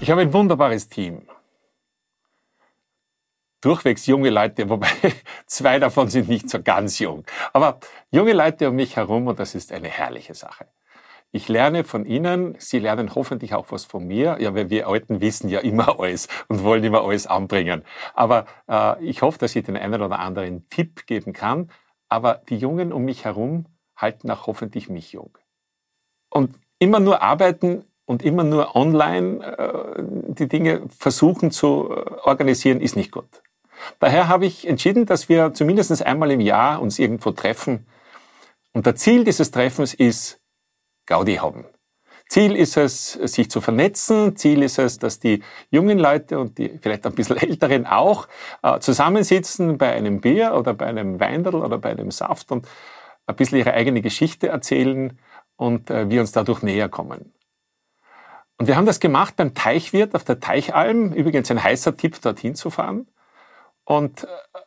Ich habe ein wunderbares Team. Durchwegs junge Leute, wobei 2 davon sind nicht so ganz jung. Aber junge Leute um mich herum und das ist eine herrliche Sache. Ich lerne von ihnen, sie lernen hoffentlich auch was von mir. Ja, weil wir Alten wissen ja immer alles und wollen immer alles anbringen. Aber ich hoffe, dass ich den einen oder anderen Tipp geben kann. Aber die Jungen um mich herum halten auch hoffentlich mich jung. Und immer nur arbeiten und immer nur online die Dinge versuchen zu organisieren, ist nicht gut. Daher habe ich entschieden, dass wir zumindest einmal im Jahr uns irgendwo treffen. Und das Ziel dieses Treffens ist Gaudi haben. Ziel ist es, sich zu vernetzen. Ziel ist es, dass die jungen Leute und die vielleicht ein bisschen Älteren auch zusammensitzen bei einem Bier oder bei einem Weindl oder bei einem Saft und ein bisschen ihre eigene Geschichte erzählen und wir uns dadurch näher kommen. Und wir haben das gemacht beim Teichwirt auf der Teichalm. Übrigens ein heißer Tipp, dorthin zu fahren. Und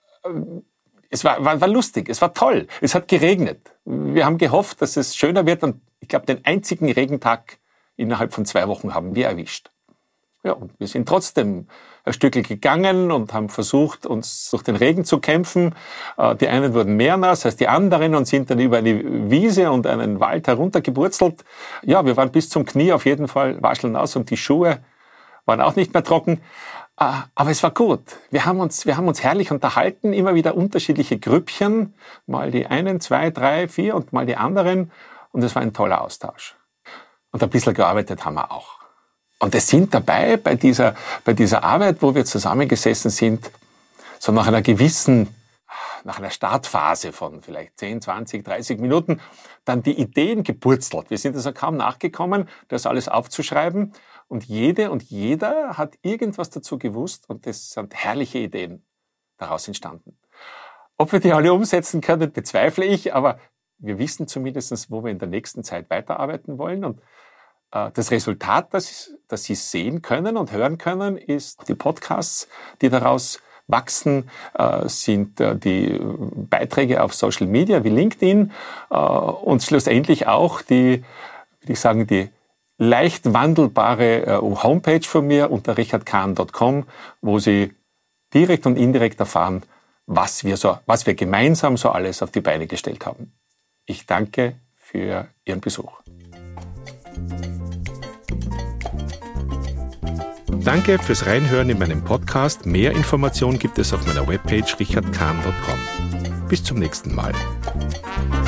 es war lustig, es war toll. Es hat geregnet. Wir haben gehofft, dass es schöner wird und ich glaube, den einzigen Regentag innerhalb von 2 Wochen haben wir erwischt. Ja, und wir sind trotzdem ein Stückchen gegangen und haben versucht, uns durch den Regen zu kämpfen. Die einen wurden mehr nass als die anderen und sind dann über eine Wiese und einen Wald heruntergeburzelt. Ja, wir waren bis zum Knie auf jeden Fall waschelnass und die Schuhe waren auch nicht mehr trocken. Aber es war gut. Wir haben uns herrlich unterhalten, immer wieder unterschiedliche Grüppchen, mal die einen, 2, 3, 4 und mal die anderen. Und es war ein toller Austausch. Und ein bisschen gearbeitet haben wir auch. Und es sind dabei, bei dieser Arbeit, wo wir zusammengesessen sind, so nach einer Startphase von vielleicht 10, 20, 30 Minuten, dann die Ideen gepurzelt. Wir sind also kaum nachgekommen, das alles aufzuschreiben. Und jede und jeder hat irgendwas dazu gewusst und es sind herrliche Ideen daraus entstanden. Ob wir die alle umsetzen können, bezweifle ich, aber wir wissen zumindest, wo wir in der nächsten Zeit weiterarbeiten wollen. Und das Resultat, das Sie sehen können und hören können, ist die Podcasts, die daraus wachsen, sind die Beiträge auf Social Media wie LinkedIn und schlussendlich auch die leicht wandelbare Homepage von mir unter richardkahn.com, wo Sie direkt und indirekt erfahren, was wir gemeinsam so alles auf die Beine gestellt haben. Ich danke für Ihren Besuch. Danke fürs Reinhören in meinem Podcast. Mehr Informationen gibt es auf meiner Webpage richardkahn.com. Bis zum nächsten Mal.